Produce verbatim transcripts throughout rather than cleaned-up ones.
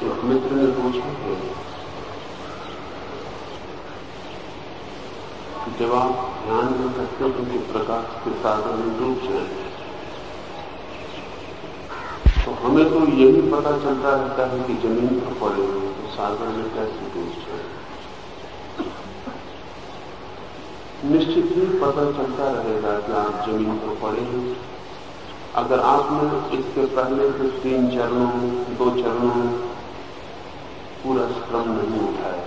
एक मित्र ने पूछा कि जब आप ध्यान में करते हो कि प्रकाश के सागर में डूब जाए, तो हमें तो यही पता चलता रहता है कि जमीन पर पड़े हुए तो सागर में कैसे डूब जाए। निश्चित ही पता चलता रहेगा कि आप जमीन पर पड़े हैं अगर आपने इसके पहले के तीन चरणों में, दो चरणों में पूरा श्रम नहीं उठाया।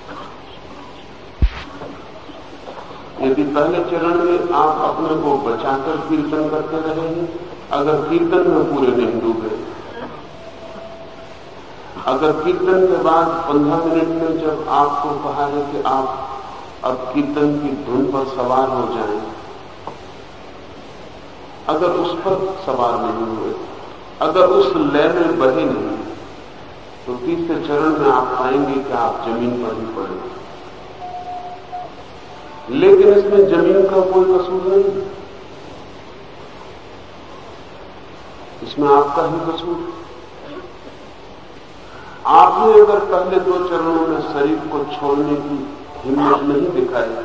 यदि पहले चरण में आप अपने को बचाकर कीर्तन करते रहे हैं, अगर कीर्तन में पूरे नहीं डूबे, अगर कीर्तन के बाद पंद्रह मिनट में जब आपको कहा है कि आप अब कीर्तन की धुन पर सवार हो जाएं, अगर उस पर सवार नहीं हुए, अगर उस लय में बहे नहीं, तो तीसरे चरण में आप पाएंगे कि आप जमीन पर ही पड़े। लेकिन इसमें जमीन का कोई कसूर नहीं, इसमें आपका ही कसूर। आपने अगर पहले दो चरणों में शरीर को छोड़ने की हिम्मत नहीं दिखाई,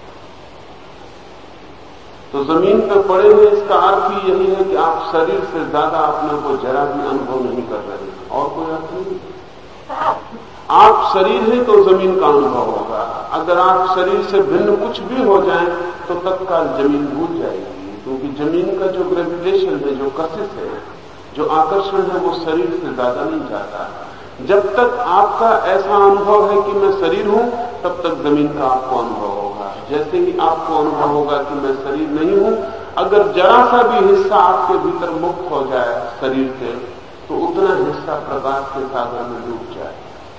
तो जमीन पर पड़े हुए इसका अर्थ ही यही है कि आप शरीर से ज्यादा अपने को जरा भी अनुभव नहीं कर रहे, और कोई अर्थ नहीं। आप शरीर हैं तो जमीन का अनुभव होगा। अगर आप शरीर से भिन्न कुछ भी हो जाएं तो तत्काल जमीन भूल जाएगी, क्योंकि जमीन का जो ग्रेविटेशन है, जो कशिश है, जो आकर्षण है, वो शरीर से ज्यादा नहीं जाता। जब तक आपका ऐसा अनुभव है कि मैं शरीर हूं, तब तक जमीन का आपको अनुभव होगा। जैसे ही आपको अनुभव होगा कि मैं शरीर नहीं हूं, अगर जरा सा भी हिस्सा आपके भीतर मुक्त हो जाए शरीर से, तो उतना हिस्सा प्रकाश के सागर में डूब जाए।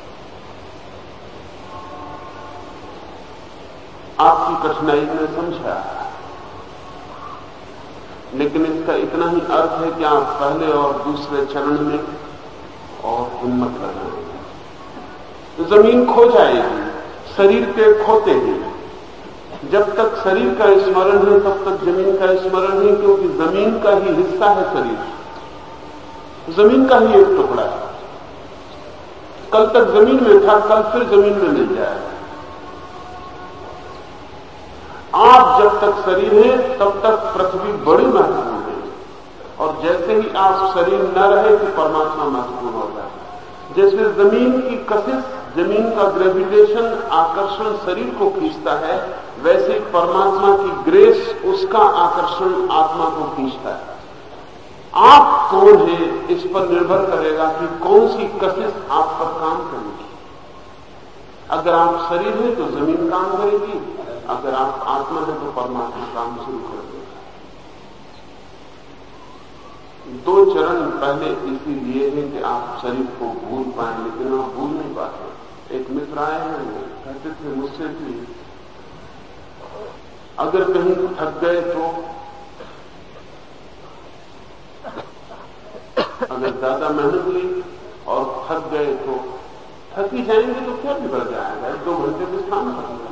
आपकी कठिनाई में समझा, लेकिन इसका इतना ही अर्थ है कि आप पहले और दूसरे चरण में और हिम्मत लगाएंगे, तो जमीन खो जाएगी शरीर के खोते ही। जब तक शरीर का स्मरण है तब तक जमीन का स्मरण है, क्योंकि जमीन का ही हिस्सा है शरीर, जमीन का ही एक टुकड़ा है। कल तक जमीन में था, कल फिर जमीन में मिल जाएगा। आप जब तक शरीर है तब तक पृथ्वी बड़ी महत्वपूर्ण है, और जैसे ही आप शरीर न रहे तो परमात्मा महत्वपूर्ण हो जाए। जैसे जमीन की कशिश, जमीन का ग्रेविटेशन, आकर्षण शरीर को खींचता है, वैसे परमात्मा की ग्रेस, उसका आकर्षण आत्मा को खींचता है। आप कौन है इस पर निर्भर करेगा कि कौन सी कशिश आप पर काम करेगी। अगर आप शरीर हैं तो जमीन काम करेगी, अगर आप आत्मा है तो परमात्मा काम शुरू कर देगा। दो चरण पहले इसीलिए है कि आप शरीर को भूल पाए, लेकिन आप भूल नहीं पाते। एक मित्र आए हैं, कहते थे मुझसे भी अगर कहीं थक गए तो, अगर ज्यादा मेहनत ली और थक गए तो, थक ही जाएंगे तो क्या बिगड़ जाएगा, दो घंटे विश्राम करेंगे।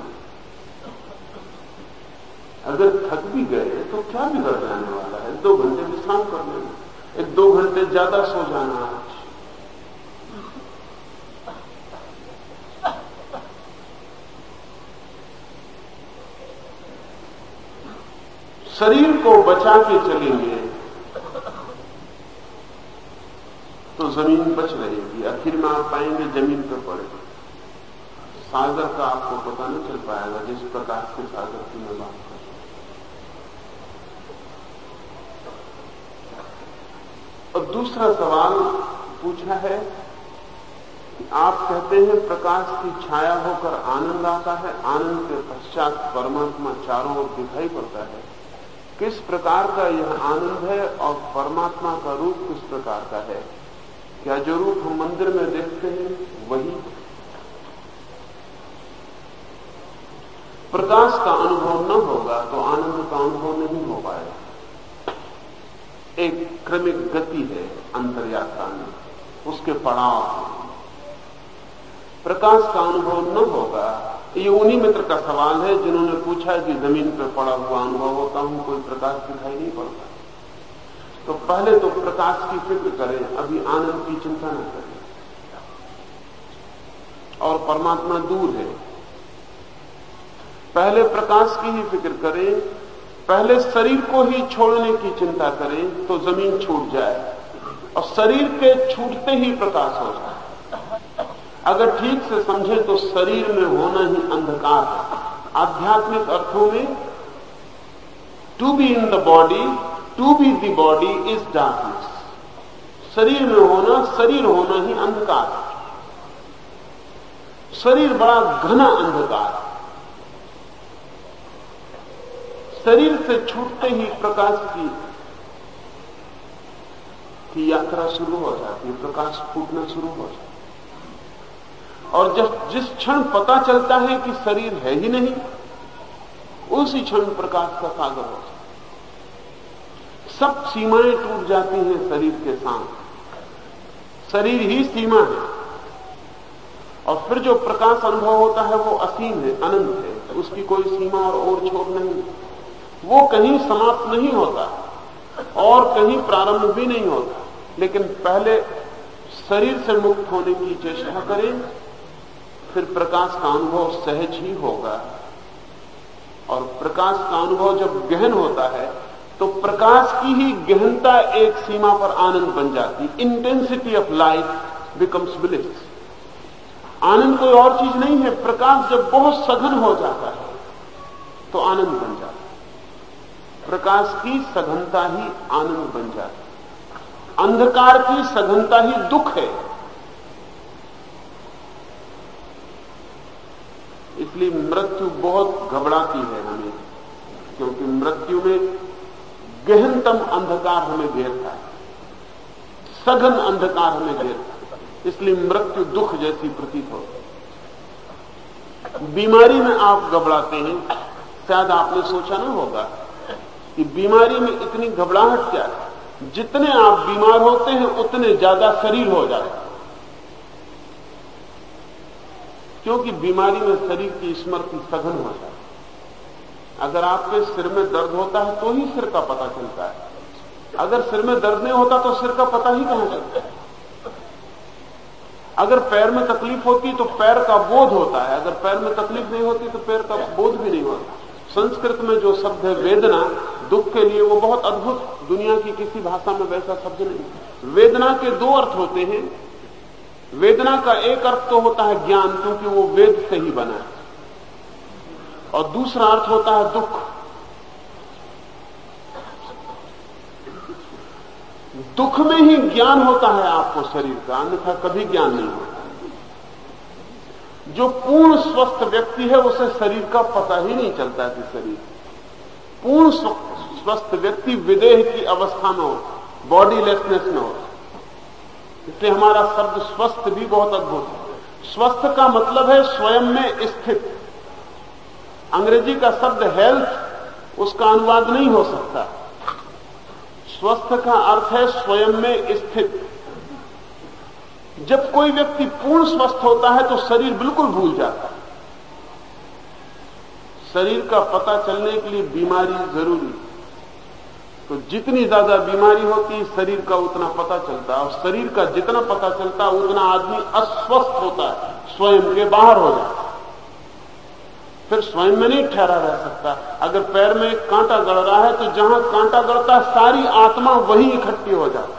अगर थक भी गए तो क्या बिगड़ जाने वाला है, दो घंटे विश्राम कर लेंगे, एक दो घंटे ज्यादा सो जाना आज। शरीर को बचा के चलेंगे तो जमीन बच रहेगी, आखिर में आप पाएंगे जमीन पर पड़े। सागर का आपको पता नहीं चल पाएगा, जिस प्रकाश के सागर की मैं बात कर। और दूसरा सवाल पूछा है कि आप कहते हैं प्रकाश की छाया होकर आनंद आता है, आनंद के पश्चात परमात्मा चारों ओर दिखाई पड़ता है। किस प्रकार का यह आनंद है और परमात्मा का रूप किस प्रकार का है? क्या जो रूप हम मंदिर में देखते हैं वही? प्रकाश का अनुभव न होगा तो आनंद का अनुभव नहीं हो पाएगा। एक क्रमिक गति है अंतर यात्रा में, उसके पड़ाव हैं। प्रकाश का अनुभव न होगा। ये उन्हीं मित्र का सवाल है जिन्होंने पूछा कि जमीन पर पड़ा हुआ अनुभव होता हूं, कोई प्रकाश दिखाई नहीं पड़ता। तो पहले तो प्रकाश की फिक्र करें, अभी आनंद की चिंता न करें। और परमात्मा दूर है। पहले प्रकाश की ही फिक्र करें, पहले शरीर को ही छोड़ने की चिंता करें तो जमीन छूट जाए, और शरीर के छूटते ही प्रकाश हो जाए। अगर ठीक से समझे तो शरीर में होना ही अंधकार है। आध्यात्मिक अर्थों में to be in the body, to be the body is darkness. शरीर में होना, शरीर होना ही अंधकार है। शरीर बड़ा घना अंधकार है। शरीर से छूटते ही प्रकाश की की यात्रा शुरू हो जाती है, प्रकाश फूटना शुरू हो जाता है। और जब जिस क्षण पता चलता है कि शरीर है ही नहीं, उसी क्षण प्रकाश का सागर हो जाता है। सब सीमाएं टूट जाती हैं शरीर के साथ। शरीर ही सीमा है, और फिर जो प्रकाश अनुभव होता है वो असीम है, अनंत है। उसकी कोई सीमा और ओर छोर नहीं, वो कहीं समाप्त नहीं होता और कहीं प्रारंभ भी नहीं होता। लेकिन पहले शरीर से मुक्त होने की चेष्टा करें, फिर प्रकाश का अनुभव सहज ही होगा। और प्रकाश का अनुभव जब गहन होता है तो प्रकाश की ही गहनता एक सीमा पर आनंद बन जाती। Intensity of light becomes bliss. आनंद कोई और चीज नहीं है। प्रकाश जब बहुत सघन हो जाता है तो आनंद बन जाता है। प्रकाश की सघनता ही आनंद बन जाती है। अंधकार की सघनता ही दुख है। इसलिए मृत्यु बहुत घबराती है हमें, क्योंकि मृत्यु में गहनतम अंधकार हमें घेरता है, सघन अंधकार हमें घेरता है। इसलिए मृत्यु दुख जैसी प्रतीत होती है। बीमारी में आप घबराते हैं, शायद आपने सोचा ना होगा कि बीमारी में इतनी घबराहट क्या है। जितने आप बीमार होते हैं उतने ज्यादा शरीर हो जाता है, क्योंकि बीमारी में शरीर की स्मृति सघन हो जाती है। अगर आपके सिर में दर्द होता है तो ही सिर का पता चलता है। अगर सिर में दर्द नहीं होता तो सिर का पता ही कहां चलता है। अगर पैर में तकलीफ होती तो पैर का बोध होता है, अगर पैर में तकलीफ नहीं होती तो पैर का बोध भी नहीं होता। संस्कृत में जो शब्द है वेदना, दुख के लिए, वो बहुत अद्भुत, दुनिया की किसी भाषा में वैसा शब्द नहीं। वेदना के दो अर्थ होते हैं। वेदना का एक अर्थ तो होता है ज्ञान, क्योंकि वो वेद से ही बना है, और दूसरा अर्थ होता है दुख। दुख में ही ज्ञान होता है आपको शरीर का, अन्यथा कभी ज्ञान नहीं होता। जो पूर्ण स्वस्थ व्यक्ति है उसे शरीर का पता ही नहीं चलता कि शरीर। पूर्ण स्वस्थ व्यक्ति विदेह की अवस्था में हो, बॉडी लेसनेस में हो। इसलिए हमारा शब्द स्वस्थ भी बहुत अद्भुत है। स्वस्थ का मतलब है स्वयं में स्थित। अंग्रेजी का शब्द हेल्थ, उसका अनुवाद नहीं हो सकता। स्वस्थ का अर्थ है स्वयं में स्थित। जब कोई व्यक्ति पूर्ण स्वस्थ होता है तो शरीर बिल्कुल भूल जाता है। शरीर का पता चलने के लिए बीमारी जरूरी, तो जितनी ज्यादा बीमारी होती है शरीर का उतना पता चलता है, और शरीर का जितना पता चलता है उतना आदमी अस्वस्थ होता है, स्वयं के बाहर हो जाता है। फिर स्वयं में नहीं ठहरा रह सकता। अगर पैर में एक कांटा गड़ रहा है तो जहां कांटा गड़ता है सारी आत्मा वहीं इकट्ठी हो जाती है।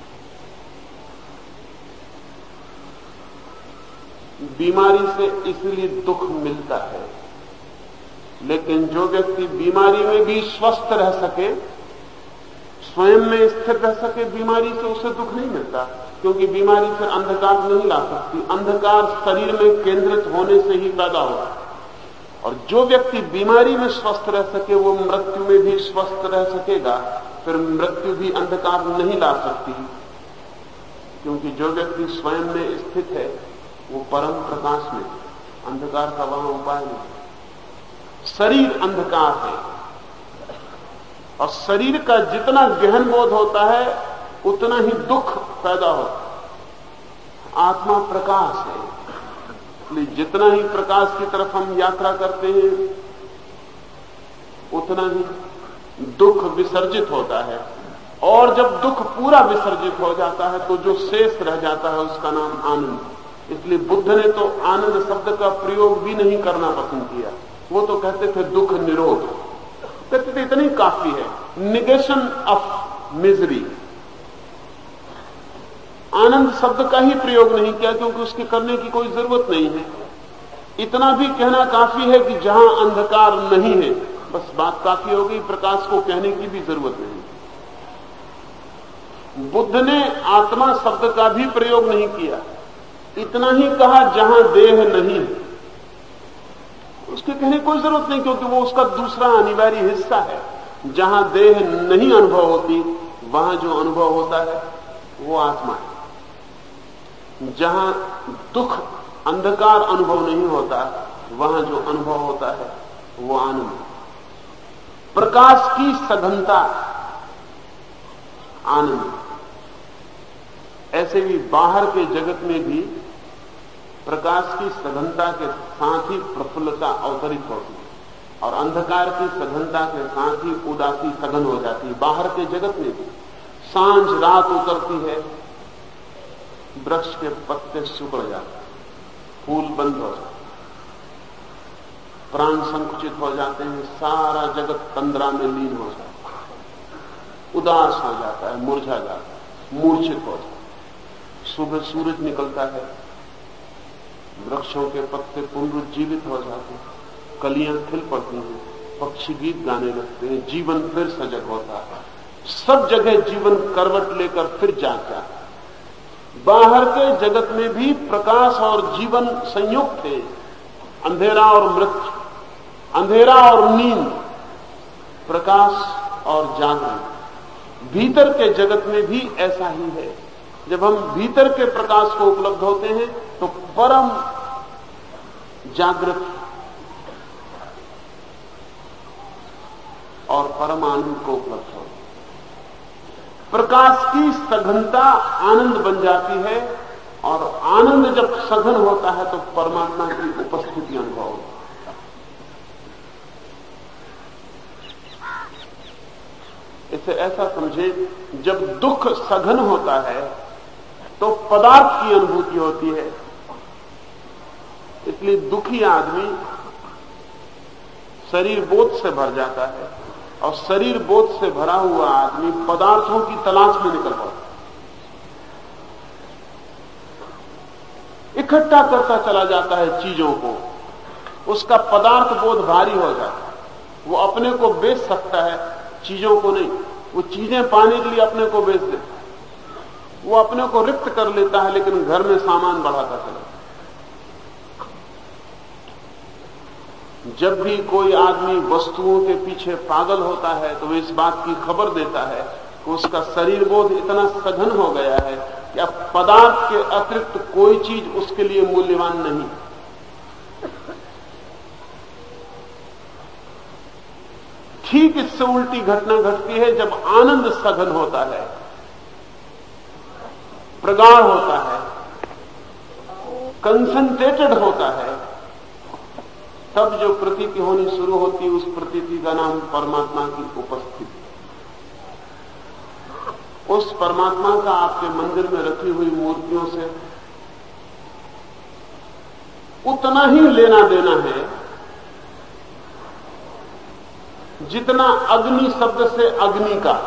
बीमारी से इसलिए दुख मिलता है, लेकिन जो व्यक्ति बीमारी में भी स्वस्थ रह सके, स्वयं में स्थिर रह सके, बीमारी से उसे दुख नहीं मिलता, क्योंकि बीमारी फिर अंधकार नहीं ला सकती। अंधकार शरीर में केंद्रित होने से ही पैदा होता है। और जो व्यक्ति बीमारी में स्वस्थ रह सके वो मृत्यु में भी स्वस्थ रह सकेगा। फिर मृत्यु भी अंधकार नहीं ला सकती, क्योंकि जो व्यक्ति स्वयं में स्थित है वो परम प्रकाश में, अंधकार का वहां उपाय नहीं। शरीर अंधकार है, और शरीर का जितना गहन बोध होता है उतना ही दुख पैदा होता है। आत्मा प्रकाश है, इसलिए जितना ही प्रकाश की तरफ हम यात्रा करते हैं उतना ही दुख विसर्जित होता है। और जब दुख पूरा विसर्जित हो जाता है तो जो शेष रह जाता है उसका नाम आनंद। इसलिए बुद्ध ने तो आनंद शब्द का प्रयोग भी नहीं करना पसंद किया। वो तो कहते थे दुख निरोध, कहते थे इतनी काफी है, निगेशन ऑफ मिजरी। आनंद शब्द का ही प्रयोग नहीं किया क्योंकि उसके करने की कोई जरूरत नहीं है। इतना भी कहना काफी है कि जहां अंधकार नहीं है, बस बात काफी हो गई, प्रकाश को कहने की भी जरूरत नहीं। बुद्ध ने आत्मा शब्द का भी प्रयोग नहीं किया, इतना ही कहा जहां देह नहीं है। उसके कहने की कोई जरूरत नहीं क्योंकि वो उसका दूसरा अनिवार्य हिस्सा है। जहां देह नहीं अनुभव होती वहां जो अनुभव होता है वो आत्मा है। जहां दुख अंधकार अनुभव नहीं होता वहां जो अनुभव होता है वो आनंद। प्रकाश की सघनता आनंद। ऐसे भी बाहर के जगत में भी प्रकाश की सघनता के साथ ही प्रफुल्लता अवतरित होती है और अंधकार की सघनता के साथ ही उदासी सघन हो जाती है। बाहर के जगत में भी सांझ रात उतरती है, वृक्ष के पत्ते सिकुड़ जाते हैं, फूल बंद हो जाते हैं, प्राण संकुचित हो जाते हैं, सारा जगत तंद्रा में लीन हो जाता है, उदास हो जाता है, मुरझा जाता है, मूर्छित हो जाता है। सुबह सूरज निकलता है, वृक्षों के पत्ते पुनरुज्जीवित हो जाते हैं, कलियां खिल पड़ती हैं, पक्षी गीत गाने लगते हैं, जीवन फिर सजग होता है। सब जगह जीवन करवट लेकर फिर जाग जाता है। बाहर के जगत में भी प्रकाश और जीवन संयुक्त थे, अंधेरा और मृत्यु, अंधेरा और नींद, प्रकाश और जागरण। भीतर के जगत में भी ऐसा ही है। जब हम भीतर के प्रकाश को उपलब्ध होते हैं तो परम जागृत और परम आनंद को उपलब्ध होते हैं। प्रकाश की सघनता आनंद बन जाती है और आनंद जब सघन होता है तो परमात्मा की उपस्थिति अनुभव होती है। इसे ऐसा समझे, जब दुख सघन होता है तो पदार्थ की अनुभूति होती है। इसलिए दुखी आदमी शरीर बोध से भर जाता है और शरीर बोध से भरा हुआ आदमी पदार्थों की तलाश में निकल पड़ता है, इकट्ठा करता चला जाता है चीजों को। उसका पदार्थ बोध भारी हो जाता है, वो अपने को बेच सकता है, चीजों को नहीं। वो चीजें पाने के लिए अपने को बेच देता है, वो अपने को रिक्त कर लेता है, लेकिन घर में सामान बढ़ाता चला। जब भी कोई आदमी वस्तुओं के पीछे पागल होता है तो वो इस बात की खबर देता है कि उसका शरीर बोध इतना सघन हो गया है कि अब पदार्थ के अतिरिक्त कोई चीज उसके लिए मूल्यवान नहीं। ठीक इससे उल्टी घटना घटती है जब आनंद सघन होता है, प्रगाढ़ होता है, कंसंट्रेटेड होता है, तब जो प्रतीति होनी शुरू होती है उस प्रतीति का नाम परमात्मा की उपस्थिति। उस परमात्मा का आपके मंदिर में रखी हुई मूर्तियों से उतना ही लेना देना है जितना अग्नि शब्द से अग्नि का,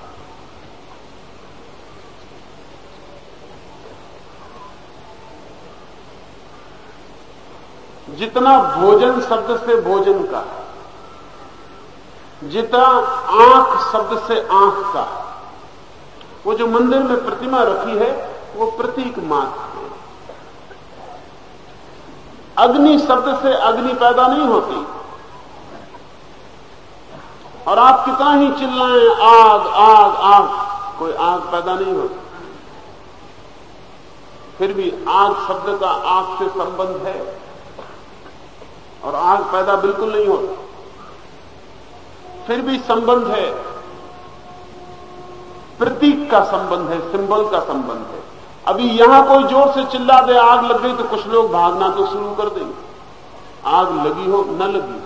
जितना भोजन शब्द से भोजन का, जितना आंख शब्द से आंख का। वो जो मंदिर में प्रतिमा रखी है वो प्रतीक मात्र है। अग्नि शब्द से अग्नि पैदा नहीं होती, और आप कितना ही चिल्लाएं आग आग आग, कोई आग पैदा नहीं होती। फिर भी आग शब्द का आग से संबंध है और आग पैदा बिल्कुल नहीं होती, फिर भी संबंध है, प्रतीक का संबंध है, सिंबल का संबंध है। अभी यहां कोई जोर से चिल्ला दे आग लग गई तो कुछ लोग भागना तो शुरू कर देंगे, आग लगी हो न लगी।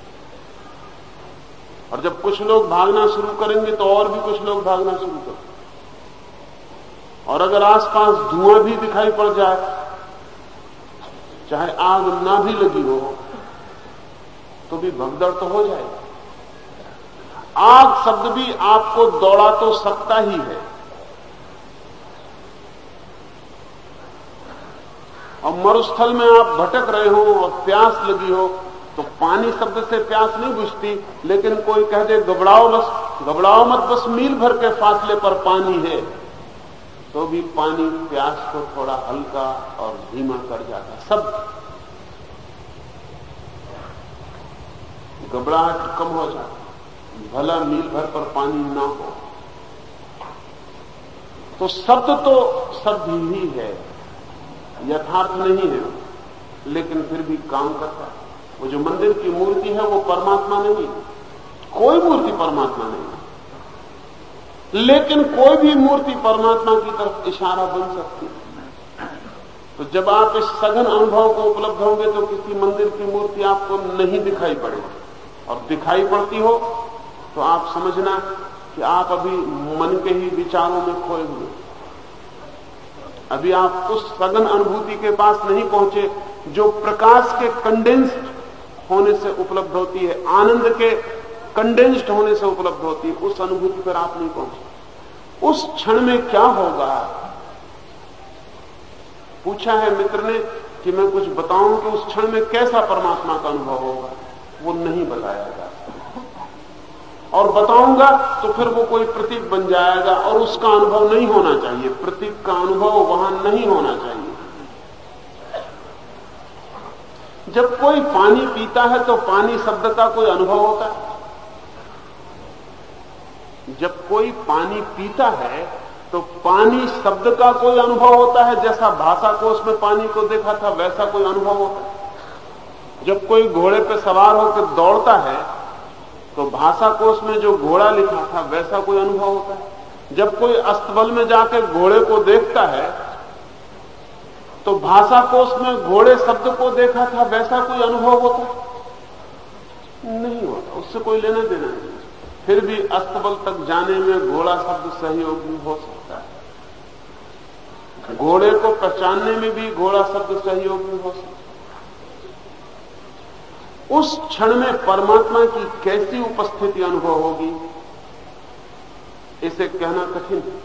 और जब कुछ लोग भागना शुरू करेंगे तो और भी कुछ लोग भागना शुरू करेंगे। और अगर आसपास धुआं भी दिखाई पड़ जाए चाहे आग ना भी लगी हो तो भी भगदड़ तो हो जाएगी। आग शब्द भी आपको दौड़ा तो सकता ही है, और मरुस्थल में आप भटक रहे हो और प्यास लगी हो तो पानी शब्द से प्यास नहीं बुझती, लेकिन कोई कह दे घबराओ बस घबराओ मत, बस मील भर के फासले पर पानी है, तो भी पानी प्यास को थोड़ा हल्का और धीमा कर जाता। सब घबराहट कम हो जाती, भला मील भर पर पानी ना हो। तो शब्द तो शब्द ही है, यथार्थ नहीं है, लेकिन फिर भी काम करता है। वो जो मंदिर की मूर्ति है वो परमात्मा नहीं, कोई मूर्ति परमात्मा नहीं, लेकिन कोई भी मूर्ति परमात्मा की तरफ इशारा बन सकती है। तो जब आप इस सघन अनुभव को उपलब्ध होंगे तो किसी मंदिर की मूर्ति आपको नहीं दिखाई पड़ेगी, और दिखाई पड़ती हो तो आप समझना कि आप अभी मन के ही विचारों में खोए हुए, अभी आप उस सघन अनुभूति के पास नहीं पहुंचे जो प्रकाश के कंडेंस्ड होने से उपलब्ध होती है, आनंद के कंडेंस्ड होने से उपलब्ध होती है। उस अनुभूति पर आप नहीं पहुंचे। उस क्षण में क्या होगा, पूछा है मित्र ने कि मैं कुछ बताऊं कि उस क्षण में कैसा परमात्मा का अनुभव होगा, वो नहीं बताया जा सकता, और बताऊंगा तो फिर वो कोई प्रतीक बन जाएगा और उसका अनुभव नहीं होना चाहिए। प्रतीक का अनुभव वहां नहीं होना चाहिए। जब कोई पानी पीता है तो पानी शब्द का कोई अनुभव होता है। जब कोई पानी पीता है तो पानी शब्द का कोई अनुभव होता है, जैसा भाषा कोश में पानी को देखा था वैसा कोई अनुभव होता है। जब कोई घोड़े पर सवार होकर दौड़ता है तो भाषा कोश में जो घोड़ा लिखा था वैसा कोई अनुभव होता है। जब कोई अस्तबल में जाकर घोड़े को देखता है तो भाषा कोश में घोड़े शब्द को देखा था वैसा कोई अनुभव होता नहीं होता, उससे कोई लेना देना नहीं। फिर भी अस्तबल तक जाने में घोड़ा शब्द सहयोगी हो सकता है, घोड़े को पहचानने में भी घोड़ा शब्द सहयोगी हो सकता है। उस क्षण में परमात्मा की कैसी उपस्थिति अनुभव होगी, इसे कहना कठिन है।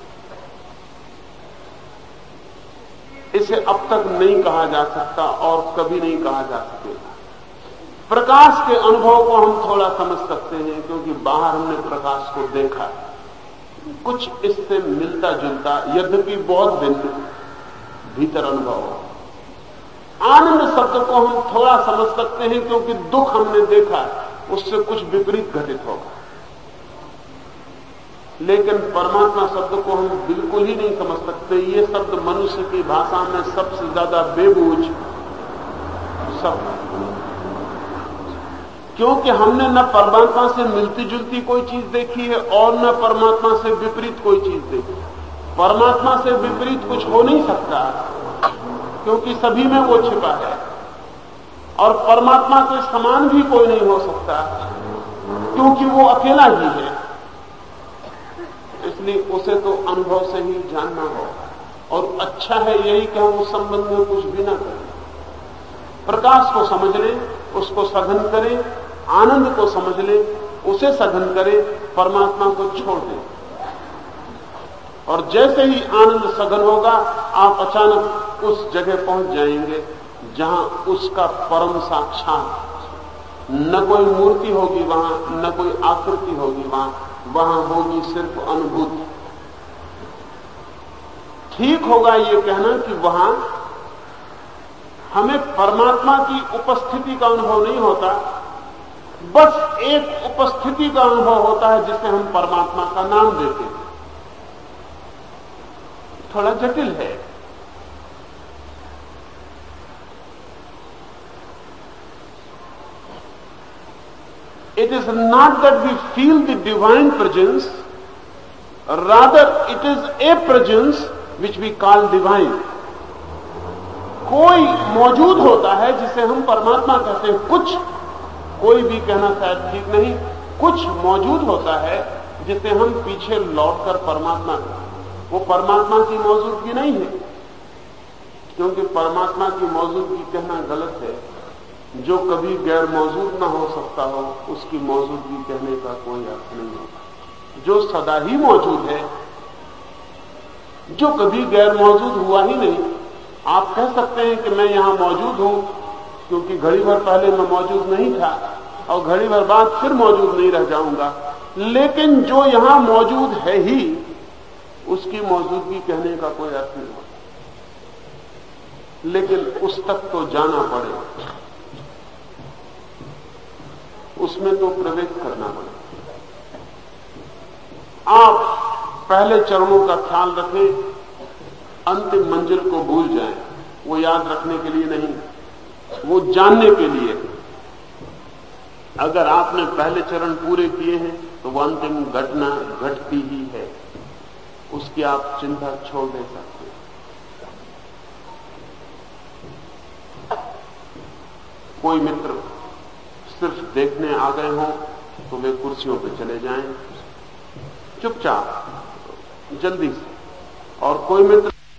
इसे अब तक नहीं कहा जा सकता और कभी नहीं कहा जा सकेगा। प्रकाश के अनुभव को हम थोड़ा समझ सकते हैं क्योंकि बाहर हमने प्रकाश को देखा, कुछ इससे मिलता जुलता, यद्यपि बहुत भिन्न भीतर अनुभव हो। आनंद शब्द को हम थोड़ा समझ सकते हैं क्योंकि दुख हमने देखा, उससे कुछ विपरीत घटित होगा, लेकिन परमात्मा शब्द को हम बिल्कुल ही नहीं समझ सकते। ये शब्द मनुष्य की भाषा में सबसे ज्यादा बेबूझ शब्द, क्योंकि हमने न परमात्मा से मिलती जुलती कोई चीज देखी है और न परमात्मा से विपरीत कोई चीज देखी। परमात्मा से विपरीत कुछ हो नहीं सकता क्योंकि सभी में वो छिपा है, और परमात्मा के समान भी कोई नहीं हो सकता क्योंकि वो अकेला ही है। इसलिए उसे तो अनुभव से ही जानना होगा, और अच्छा है यही कि हम उस संबंध में कुछ भी ना करें। प्रकाश को समझ लें, उसको सघन करें, आनंद को समझ लें, उसे सघन करें, परमात्मा को छोड़ दें, और जैसे ही आनंद सघन होगा आप अचानक उस जगह पहुंच जाएंगे जहां उसका परम साक्षात, न कोई मूर्ति होगी वहां, न कोई आकृति होगी वहां, वहां होगी सिर्फ अनुभूति। ठीक होगा ये कहना कि वहां हमें परमात्मा की उपस्थिति का अनुभव नहीं होता, बस एक उपस्थिति का अनुभव होता है जिसे हम परमात्मा का नाम देते हैं। थोड़ा जटिल है। It is not that we feel the divine presence, rather it is a presence which we call divine. कोई मौजूद होता है जिसे हम परमात्मा कहते हैं। कुछ, कोई भी कहना शायद ठीक नहीं, कुछ मौजूद होता है जिसे हम पीछे लौटकर परमात्मा कहते हैं। वो परमात्मा की मौजूदगी नहीं है। क्योंकि परमात्मा की मौजूदगी कहना गलत है। जो कभी गैर मौजूद ना हो सकता हो, उसकी मौजूदगी कहने का कोई अर्थ नहीं होता। जो सदा ही मौजूद है, जो कभी गैर मौजूद हुआ ही नहीं। आप कह सकते हैं कि मैं यहां मौजूद हूं क्योंकि घड़ी भर पहले मैं मौजूद नहीं था और घड़ी भर बाद फिर मौजूद नहीं रह जाऊंगा, लेकिन जो यहां मौजूद है ही, उसकी मौजूदगी कहने का कोई अर्थ नहीं होता। लेकिन उस तक तो जाना पड़े, उसमें तो प्रवेश करना पड़े। आप पहले चरणों का ख्याल रखें, अंतिम मंजिल को भूल जाएं। वो याद रखने के लिए नहीं, वो जानने के लिए। अगर आपने पहले चरण पूरे किए हैं तो वो अंतिम घटना घटती ही है, उसकी आप चिंता छोड़ दे सकते हैं। कोई मित्र सिर्फ देखने आ गए हों तो वे कुर्सियों पर चले जाएं चुपचाप, जल्दी से। और कोई मित्र